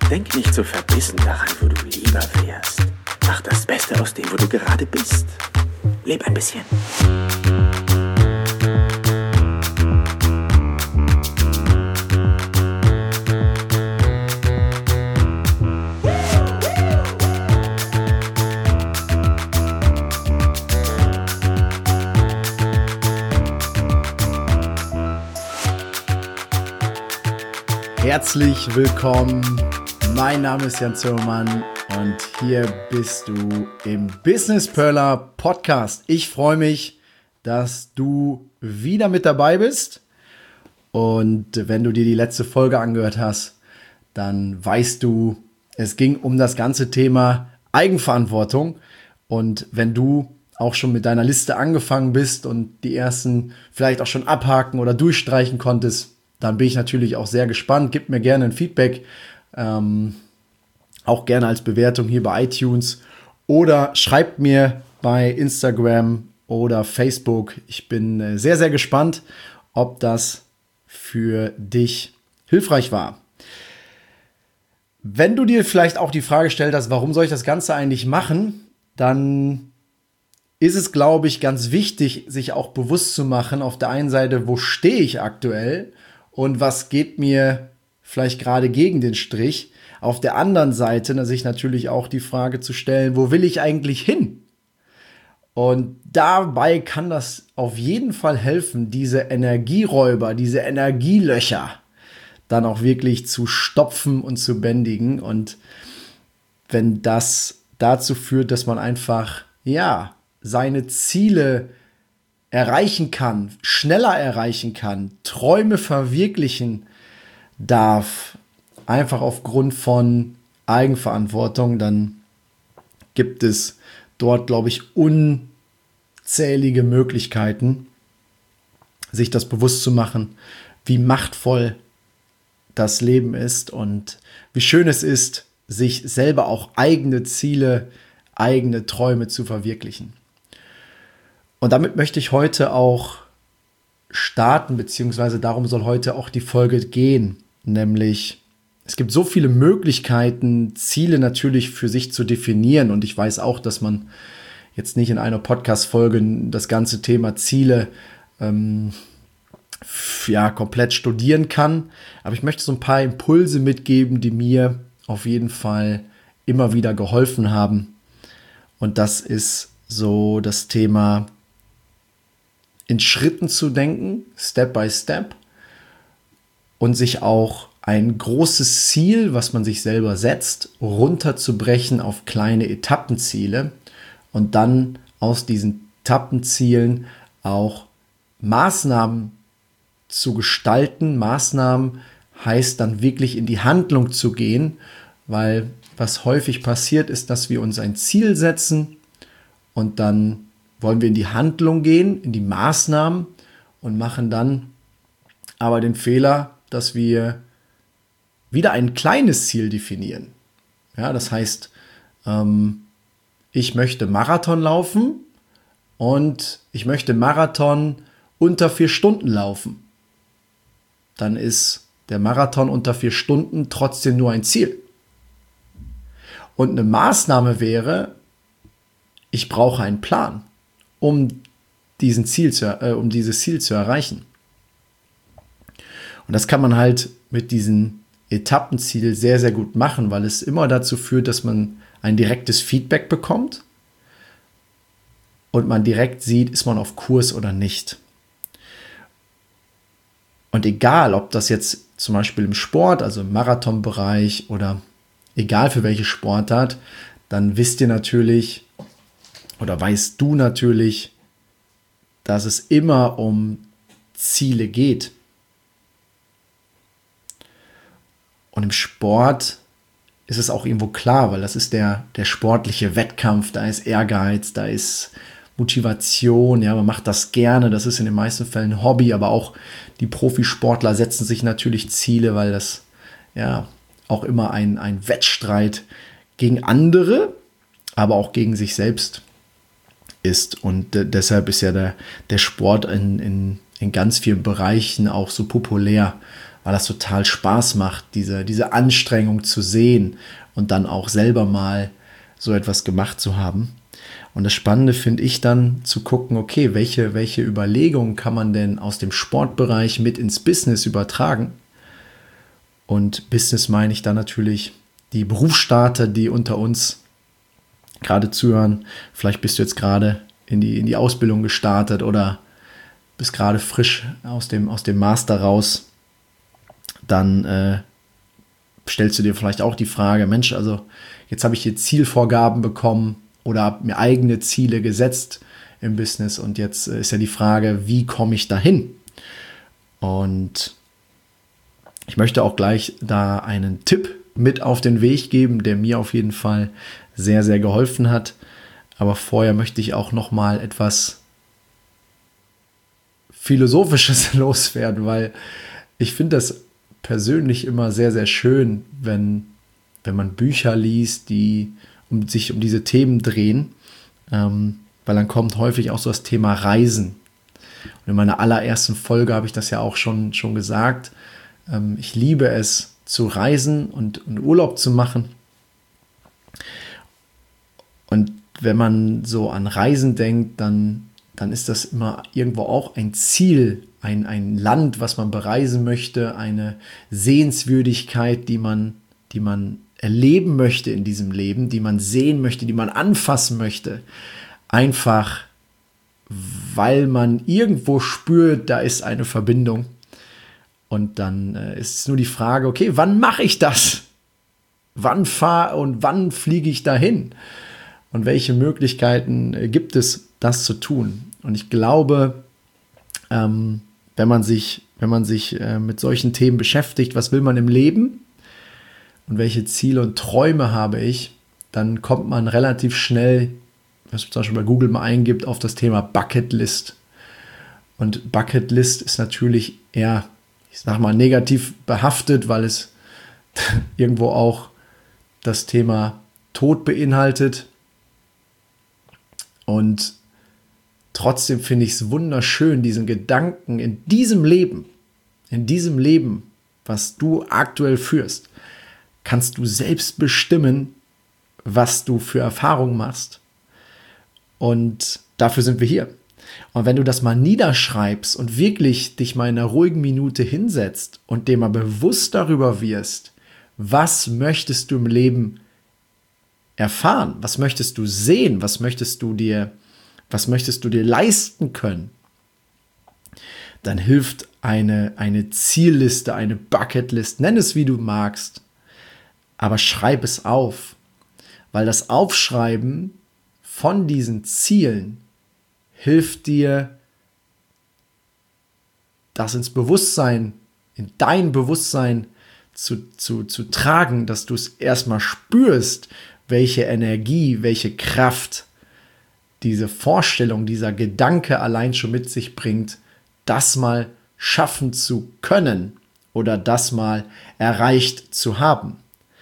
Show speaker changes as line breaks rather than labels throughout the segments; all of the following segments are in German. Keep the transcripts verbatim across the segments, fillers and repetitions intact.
Denk nicht so verbissen daran, wo du lieber wärst. Mach das Beste aus dem, wo du gerade bist. Leb ein bisschen.
Herzlich willkommen, mein Name ist Jan Zimmermann und hier bist du im Business Perler Podcast. Ich freue mich, dass du wieder mit dabei bist und wenn du dir die letzte Folge angehört hast, dann weißt du, es ging um das ganze Thema Eigenverantwortung und wenn du auch schon mit deiner Liste angefangen bist und die ersten vielleicht auch schon abhaken oder durchstreichen konntest, dann bin ich natürlich auch sehr gespannt. Gib mir gerne ein Feedback, ähm, auch gerne als Bewertung hier bei iTunes oder schreibt mir bei Instagram oder Facebook. Ich bin äh, sehr, sehr gespannt, ob das für dich hilfreich war. Wenn du dir vielleicht auch die Frage gestellt hast, warum soll ich das Ganze eigentlich machen, dann ist es, glaube ich, ganz wichtig, sich auch bewusst zu machen, auf der einen Seite, wo stehe ich aktuell und was geht mir vielleicht gerade gegen den Strich. Auf der anderen Seite sich natürlich auch die Frage zu stellen, wo will ich eigentlich hin? Und dabei kann das auf jeden Fall helfen, diese Energieräuber, diese Energielöcher dann auch wirklich zu stopfen und zu bändigen. Und wenn das dazu führt, dass man einfach, ja, seine Ziele erreichen kann, schneller erreichen kann, Träume verwirklichen darf, einfach aufgrund von Eigenverantwortung, dann gibt es dort, glaube ich, unzählige Möglichkeiten, sich das bewusst zu machen, wie machtvoll das Leben ist und wie schön es ist, sich selber auch eigene Ziele, eigene Träume zu verwirklichen. Und damit möchte ich heute auch starten, beziehungsweise darum soll heute auch die Folge gehen. Nämlich, es gibt so viele Möglichkeiten, Ziele natürlich für sich zu definieren. Und ich weiß auch, dass man jetzt nicht in einer Podcast-Folge das ganze Thema Ziele ähm, ja, komplett studieren kann. Aber ich möchte so ein paar Impulse mitgeben, die mir auf jeden Fall immer wieder geholfen haben. Und das ist so das Thema, in Schritten zu denken, Step by Step und sich auch ein großes Ziel, was man sich selber setzt, runterzubrechen auf kleine Etappenziele und dann aus diesen Etappenzielen auch Maßnahmen zu gestalten. Maßnahmen heißt dann wirklich in die Handlung zu gehen, weil was häufig passiert ist, dass wir uns ein Ziel setzen und dann wollen wir in die Handlung gehen, in die Maßnahmen und machen dann aber den Fehler, dass wir wieder ein kleines Ziel definieren. Ja, das heißt, ähm, ich möchte Marathon laufen und ich möchte Marathon unter vier Stunden laufen. Dann ist der Marathon unter vier Stunden trotzdem nur ein Ziel. Und eine Maßnahme wäre, ich brauche einen Plan, um diesen Ziel zu, äh, um dieses Ziel zu erreichen. Und das kann man halt mit diesem Etappenziel sehr, sehr gut machen, weil es immer dazu führt, dass man ein direktes Feedback bekommt und man direkt sieht, ist man auf Kurs oder nicht. Und egal, ob das jetzt zum Beispiel im Sport, also im Marathonbereich oder egal für welche Sportart, dann wisst ihr natürlich, oder weißt du natürlich, dass es immer um Ziele geht. Und im Sport ist es auch irgendwo klar, weil das ist der, der sportliche Wettkampf, da ist Ehrgeiz, da ist Motivation, ja, man macht das gerne, das ist in den meisten Fällen ein Hobby, aber auch die Profisportler setzen sich natürlich Ziele, weil das ja auch immer ein, ein Wettstreit gegen andere, aber auch gegen sich selbst ist. Und äh, deshalb ist ja der, der Sport in, in, in ganz vielen Bereichen auch so populär, weil das total Spaß macht, diese, diese Anstrengung zu sehen und dann auch selber mal so etwas gemacht zu haben. Und das Spannende finde ich dann zu gucken, okay, welche, welche Überlegungen kann man denn aus dem Sportbereich mit ins Business übertragen? Und Business meine ich dann natürlich die Berufsstarter, die unter uns gerade zuhören. Vielleicht bist du jetzt gerade in die, in die Ausbildung gestartet oder bist gerade frisch aus dem, aus dem Master raus. Dann äh, stellst du dir vielleicht auch die Frage, Mensch, also jetzt habe ich hier Zielvorgaben bekommen oder habe mir eigene Ziele gesetzt im Business und jetzt ist ja die Frage, wie komme ich dahin? Und ich möchte auch gleich da einen Tipp mit auf den Weg geben, der mir auf jeden Fall sehr, sehr geholfen hat. Aber vorher möchte ich auch noch mal etwas Philosophisches loswerden, weil ich finde das persönlich immer sehr, sehr schön, wenn, wenn man Bücher liest, die um, sich um diese Themen drehen, ähm, weil dann kommt häufig auch so das Thema Reisen. Und in meiner allerersten Folge habe ich das ja auch schon, schon gesagt. Ähm, ich liebe es, zu reisen und, und Urlaub zu machen. Und wenn man so an Reisen denkt, dann, dann ist das immer irgendwo auch ein Ziel, ein, ein Land, was man bereisen möchte, eine Sehenswürdigkeit, die man, die man erleben möchte in diesem Leben, die man sehen möchte, die man anfassen möchte. Einfach, weil man irgendwo spürt, da ist eine Verbindung. Und dann äh, ist es nur die Frage, okay, wann mache ich das? Wann fahre und wann fliege ich dahin? Und welche Möglichkeiten äh, gibt es, das zu tun? Und ich glaube, ähm, wenn man sich, wenn man sich äh, mit solchen Themen beschäftigt, was will man im Leben und welche Ziele und Träume habe ich, dann kommt man relativ schnell, was man zum Beispiel bei Google mal eingibt, auf das Thema Bucketlist. Und Bucketlist ist natürlich eher, ich sag mal, negativ behaftet, weil es irgendwo auch das Thema Tod beinhaltet. Und trotzdem finde ich es wunderschön, diesen Gedanken in diesem Leben, in diesem Leben, was du aktuell führst, kannst du selbst bestimmen, was du für Erfahrungen machst. Und dafür sind wir hier. Und wenn du das mal niederschreibst und wirklich dich mal in einer ruhigen Minute hinsetzt und dir mal bewusst darüber wirst, was möchtest du im Leben erfahren? Was möchtest du sehen? Was möchtest du dir, was möchtest du dir leisten können? Dann hilft eine, eine Zielliste, eine Bucketlist, nenn es wie du magst, aber schreib es auf, weil das Aufschreiben von diesen Zielen hilft dir, das ins Bewusstsein, in dein Bewusstsein zu, zu, zu tragen, dass du es erstmal spürst, welche Energie, welche Kraft diese Vorstellung, dieser Gedanke allein schon mit sich bringt, das mal schaffen zu können oder das mal erreicht zu haben.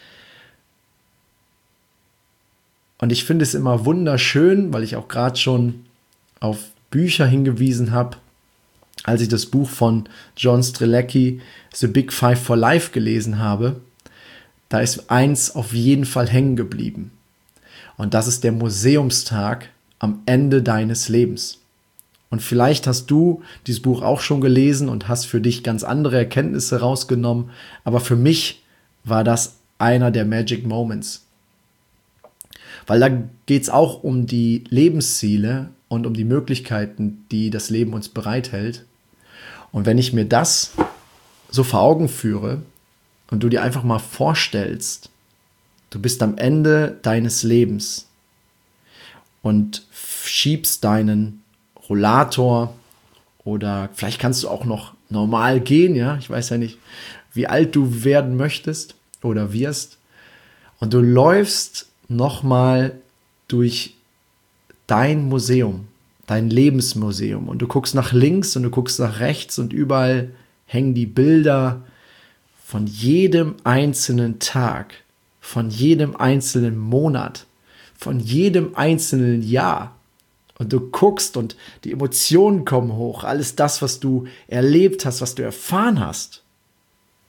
Und ich finde es immer wunderschön, weil ich auch gerade schon auf Bücher hingewiesen habe, als ich das Buch von John Strzelecki, The Big Five for Life, gelesen habe, da ist eins auf jeden Fall hängen geblieben. Und das ist der Museumstag am Ende deines Lebens. Und vielleicht hast du dieses Buch auch schon gelesen und hast für dich ganz andere Erkenntnisse rausgenommen, aber für mich war das einer der Magic Moments. Weil da geht es auch um die Lebensziele und um die Möglichkeiten, die das Leben uns bereithält. Und wenn ich mir das so vor Augen führe und du dir einfach mal vorstellst, du bist am Ende deines Lebens und schiebst deinen Rollator oder vielleicht kannst du auch noch normal gehen, ja, ich weiß ja nicht, wie alt du werden möchtest oder wirst, und du läufst nochmal durch dein Museum, dein Lebensmuseum, und du guckst nach links und du guckst nach rechts und überall hängen die Bilder von jedem einzelnen Tag, von jedem einzelnen Monat, von jedem einzelnen Jahr. Und du guckst und die Emotionen kommen hoch, alles das, was du erlebt hast, was du erfahren hast.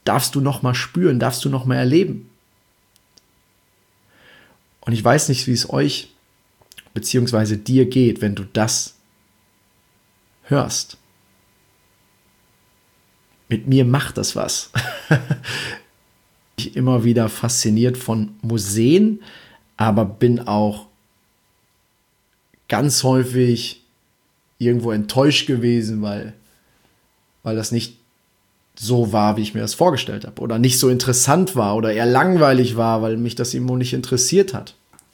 darfst du noch mal spüren, darfst du noch mal erleben. Und ich weiß nicht, wie es euch beziehungsweise dir geht, wenn du das hörst. Mit mir macht das was. Ich bin immer wieder fasziniert von Museen, aber bin auch ganz häufig irgendwo enttäuscht gewesen, weil, weil das nicht so war, wie ich mir das vorgestellt habe. Oder nicht so interessant war oder eher langweilig war, weil mich das irgendwo nicht interessiert hat.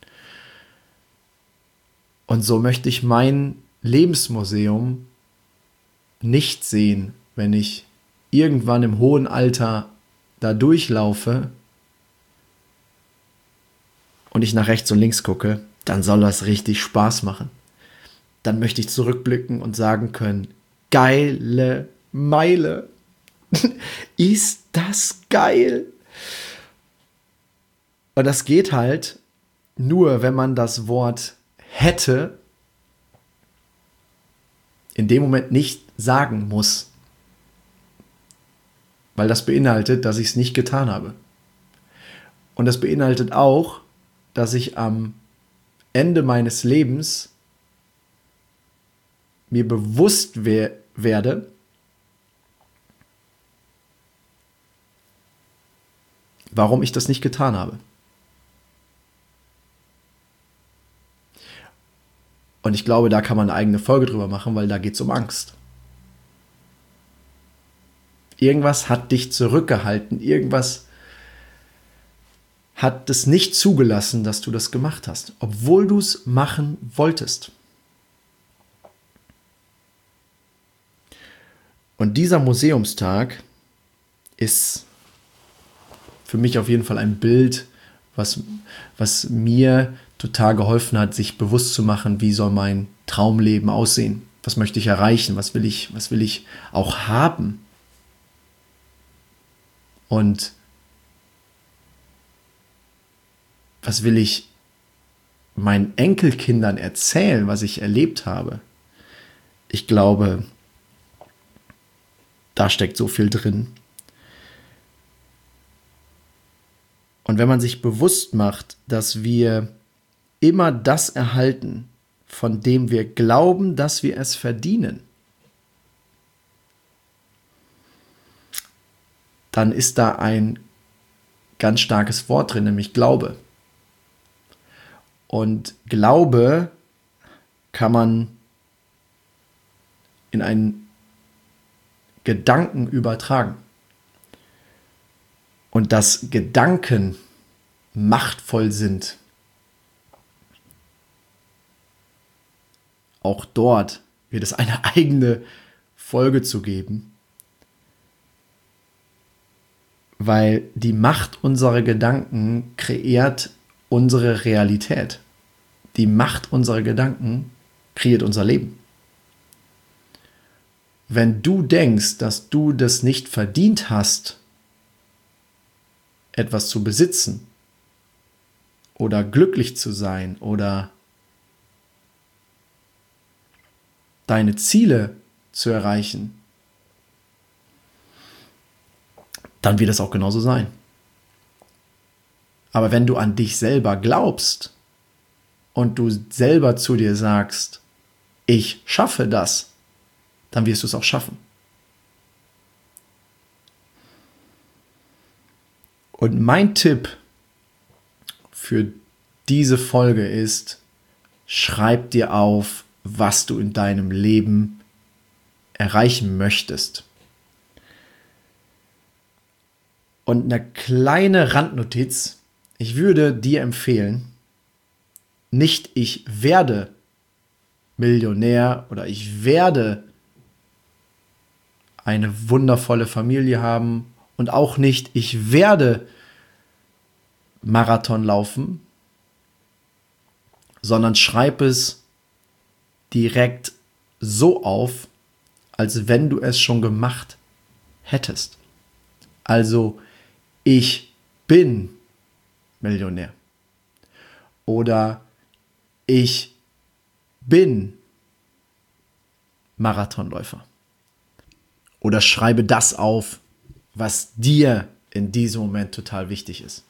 Und so möchte ich mein Lebensmuseum nicht sehen, wenn ich irgendwann im hohen Alter da durchlaufe und ich nach rechts und links gucke, dann soll das richtig Spaß machen. Dann möchte ich zurückblicken und sagen können, geile Meile. Ist das geil? Und das geht halt nur, wenn man das Wort hätte in dem Moment nicht sagen muss. Weil das beinhaltet, dass ich es nicht getan habe. Und das beinhaltet auch, dass ich am Ende meines Lebens mir bewusst we- werde, warum ich das nicht getan habe. Und ich glaube, da kann man eine eigene Folge drüber machen, weil da geht es um Angst. Irgendwas hat dich zurückgehalten, irgendwas hat es nicht zugelassen, dass du das gemacht hast, obwohl du es machen wolltest. Und dieser Museumstag ist für mich auf jeden Fall ein Bild, was, was mir total geholfen hat, sich bewusst zu machen, wie soll mein Traumleben aussehen? Was möchte ich erreichen? Was will ich, was will ich auch haben? Und was will ich meinen Enkelkindern erzählen, was ich erlebt habe? Ich glaube, da steckt so viel drin. Und wenn man sich bewusst macht, dass wir immer das erhalten, von dem wir glauben, dass wir es verdienen, dann ist da ein ganz starkes Wort drin, nämlich Glaube. Und Glaube kann man in einen Gedanken übertragen. Und dass Gedanken machtvoll sind. Auch dort wird es eine eigene Folge zu geben. Weil die Macht unserer Gedanken kreiert unsere Realität. Die Macht unserer Gedanken kreiert unser Leben. Wenn du denkst, dass du das nicht verdient hast, etwas zu besitzen oder glücklich zu sein oder deine Ziele zu erreichen, dann wird es auch genauso sein. Aber wenn du an dich selber glaubst und du selber zu dir sagst, ich schaffe das, dann wirst du es auch schaffen. Und mein Tipp für diese Folge ist, schreib dir auf, was du in deinem Leben erreichen möchtest. Und eine kleine Randnotiz, ich würde dir empfehlen, nicht ich werde Millionär oder ich werde eine wundervolle Familie haben und auch nicht ich werde Marathon laufen, sondern schreib es direkt so auf, als wenn du es schon gemacht hättest. Also, ich bin Millionär. Oder ich bin Marathonläufer. Oder schreibe das auf, was dir in diesem Moment total wichtig ist.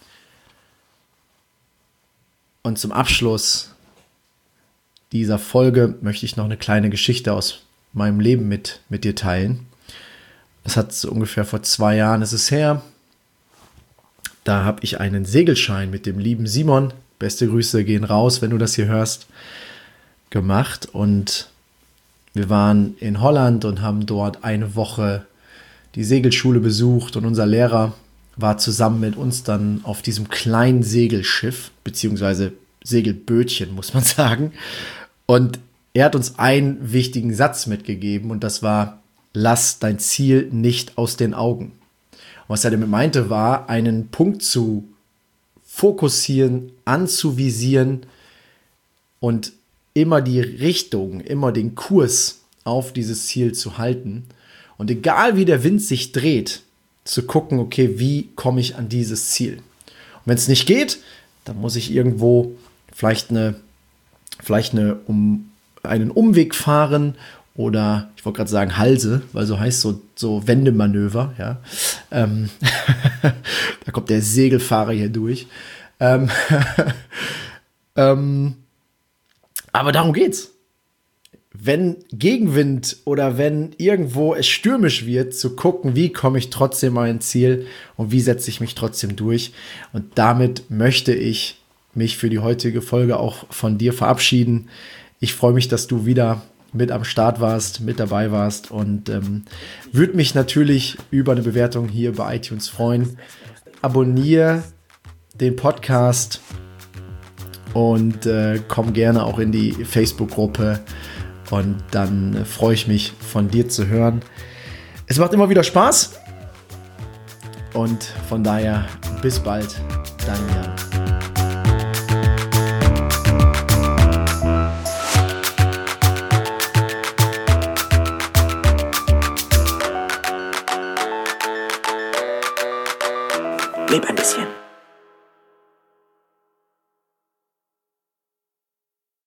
Und zum Abschluss dieser Folge möchte ich noch eine kleine Geschichte aus meinem Leben mit, mit dir teilen. Das hat so ungefähr vor zwei Jahren ist es her. Da habe ich einen Segelschein mit dem lieben Simon, beste Grüße gehen raus, wenn du das hier hörst, gemacht. Und wir waren in Holland und haben dort eine Woche die Segelschule besucht. Und unser Lehrer war zusammen mit uns dann auf diesem kleinen Segelschiff, beziehungsweise Segelbötchen, muss man sagen. Und er hat uns einen wichtigen Satz mitgegeben und das war: Lass dein Ziel nicht aus den Augen. Und was er damit meinte, war, einen Punkt zu fokussieren, anzuvisieren und immer die Richtung, immer den Kurs auf dieses Ziel zu halten. Und egal wie der Wind sich dreht, zu gucken, okay, wie komme ich an dieses Ziel? Und wenn es nicht geht, dann muss ich irgendwo vielleicht eine, vielleicht eine um, einen Umweg fahren oder ich wollte gerade sagen Halse, weil so heißt so, so Wendemanöver. Ja. Ähm, da kommt der Segelfahrer hier durch. Ähm, ähm, aber darum geht's. Wenn Gegenwind oder wenn irgendwo es stürmisch wird, zu gucken, wie komme ich trotzdem an ein Ziel und wie setze ich mich trotzdem durch. Und damit möchte ich mich für die heutige Folge auch von dir verabschieden. Ich freue mich, dass du wieder mit am Start warst, mit dabei warst und ähm, würde mich natürlich über eine Bewertung hier bei iTunes freuen. Abonniere den Podcast und äh, komm gerne auch in die Facebook-Gruppe. Und dann äh, freue ich mich, von dir zu hören. Es macht immer wieder Spaß. Und von daher, bis bald, dein Jan.
Leb ein bisschen.